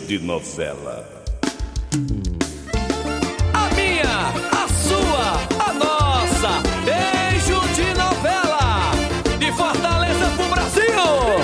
de novela. A minha, a sua, a nossa. Beijo de novela. De Fortaleza pro Brasil.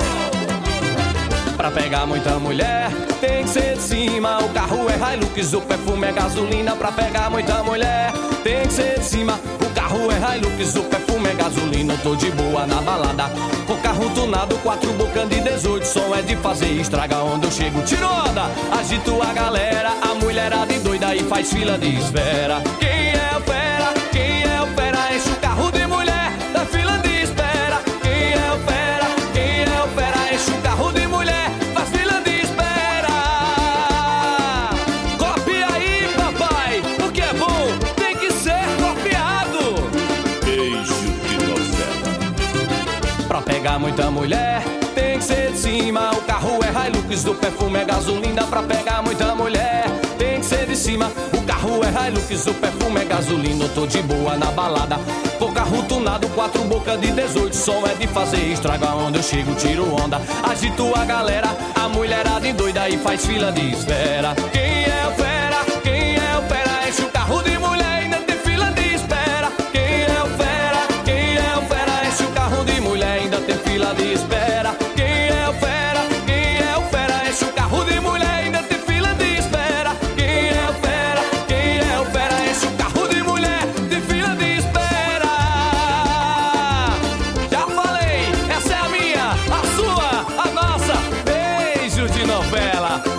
Pra pegar muita mulher, tem que ser de cima. O carro é Hilux, o perfume é gasolina. Pra pegar muita mulher, tem que ser de cima. O carro é Hilux, o perfume é gasolina. Eu tô de boa na balada, com carro tunado, 4 bocas de 18. Som é de fazer estraga onde eu chego. Tiro onda, agito a galera. A mulherada doida e faz fila de espera. Quem é o fera? Quem é o fera? Enche o carro de mulher da fila de espera. Quem é o fera? Quem é o fera? Enche o carro de mulher, faz fila de espera. Copia aí, papai, o que é bom tem que ser copiado. Beijo de novela. Pra pegar muita mulher, tem que ser de cima. O carro é Hilux, o perfume é gasolina. Pra pegar muita mulher, tem que ser de cima. O carro é Hilux, o perfume é gasolina. Eu tô de boa na balada, com carro tunado, 4 bocas de 18. Som é de fazer estraga onde eu chego, tiro onda, agito a galera. A mulherada doida e faz fila de espera. Quem é o fera? Quem é o fera? Enche o carro de mulher e ainda tem fila de espera. Quem é o fera? Quem é o fera? Enche o carro de mulher e ainda tem fila de espera. Quem é o fera? Quem é o fera? Enche o carro de mulher e ainda tem fila de espera. Quem é o fera? Quem é o fera? Enche o carro de mulher, tem fila de espera. Já falei, essa é a minha, a sua, a nossa. Beijo de novela.